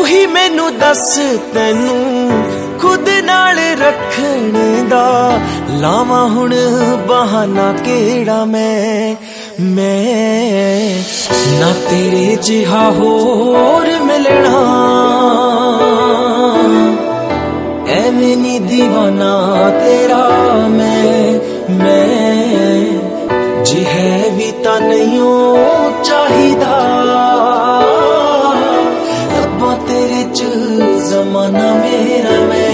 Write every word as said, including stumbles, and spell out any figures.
ही मैनू दस तैनू खुद नाल रखण दा, लावां हुण बहाना केड़ा मैं मैं ना तेरे जिहा होर मिलना, एवें नी दीवाना तेरा मैं मैं जी है भी तां नहीं ओ चाहिदा, रब्बा तेरे च जमाना मेरा मैं।